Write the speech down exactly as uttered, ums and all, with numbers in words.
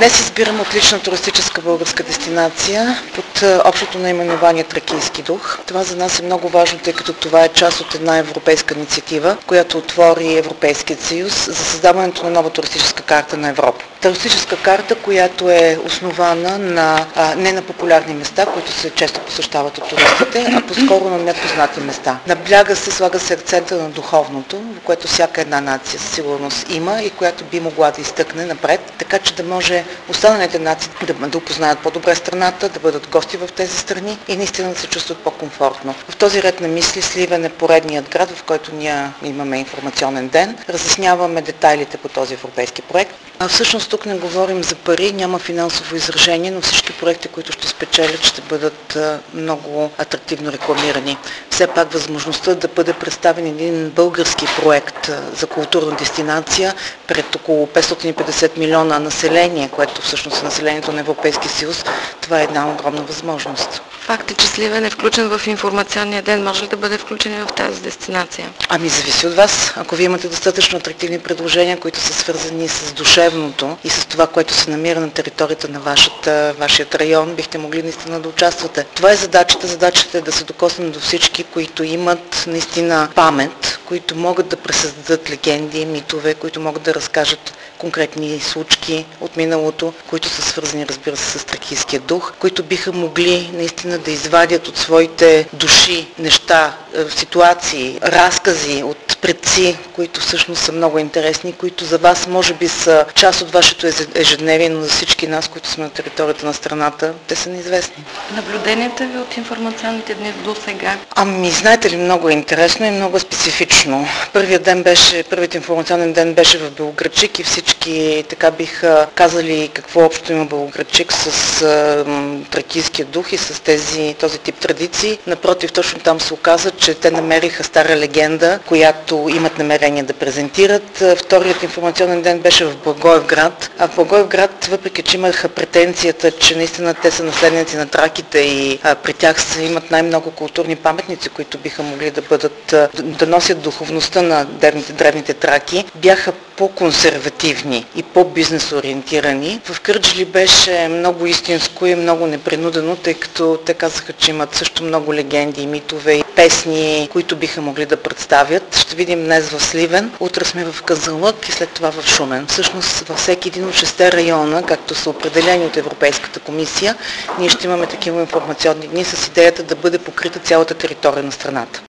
Днес избирам отлична туристическа българска дестинация под общото наименование Тракийски дух. Това за нас е много важно, тъй като това е част от една европейска инициатива, която отвори Европейският съюз за създаването на нова туристическа карта на Европа. Туристическа карта, която е основана на, а, не на популярни места, които се често посещават от туристите, а по-скоро на непознати места. Набляга се, слага се акцента на духовното, в което всяка една нация със сигурност има и която би могла да изтъкне напред, така че да може останалите нации да, да опознаят по-добре страната, да бъдат гости в тези страни и наистина да се чувстват по-комфортно. В този ред на мисли Сливен е поредният град, в който ние имаме информационен ден. Разясняваме детайлите по този европейски проект. А всъщност тук не говорим за пари, няма финансово изражение, но всички проекти, които ще спечелят, ще бъдат много атрактивно рекламирани. Все пак възможността да бъде представен един български проект за културна дестинация пред около петстотин и петдесет милиона население, което всъщност е населението на Европейския съюз, това е една огромна възможност. Факт е, че Сливен е включен в информационния ден. Може ли да бъде включен и в тази дестинация? Ами зависи от вас. Ако вие имате достатъчно атрактивни предложения, които са свързани с душевното и с това, което се намира на територията на вашата, вашият район, бихте могли наистина да участвате. Това е задачата. Задачата е да се докоснем до всички, които имат наистина памет, които могат да пресъздадат легенди, митове, които могат да разкажат конкретни случки от миналото, които са свързани, разбира се, с тракийския дух, които биха могли наистина да извадят от своите души неща, ситуации, разкази от предци, които всъщност са много интересни, които за вас може би са част от вашето ежедневие, но за всички нас, които сме на територията на страната, те са неизвестни. Наблюденията ви от информационните дни до сега? Ами, знаете ли, много е интересно и много специфично. Първият ден беше, първият информационен ден беше в Белоградчик и всички така биха казали какво общо има Белоградчик с а, тракийския дух и с тези, този тип традиции. Напротив, точно там се оказа, че те намериха стара легенда, която имат намерение да презентират. Вторият информационен ден беше в Благоевград. А в Благоевград, въпреки че имаха претенцията, че наистина те са наследници на траките и а, при тях се имат най-много културни паметници, които биха могли да бъдат, да носят духовността на древните, древните траки, бяха по-консервативни и по-бизнес ориентирани. В Кърджали беше много истинско и много непринудено, тъй като те казаха, че имат също много легенди, митове и песни, които биха могли да представят. Ще видим днес в Сливен, утре сме в Казанлък и след това в Шумен. Всъщност във всеки един от шесте района, както са определени от Европейската комисия, ние ще имаме такива информационни дни с идеята да бъде покрита цялата територия на страната.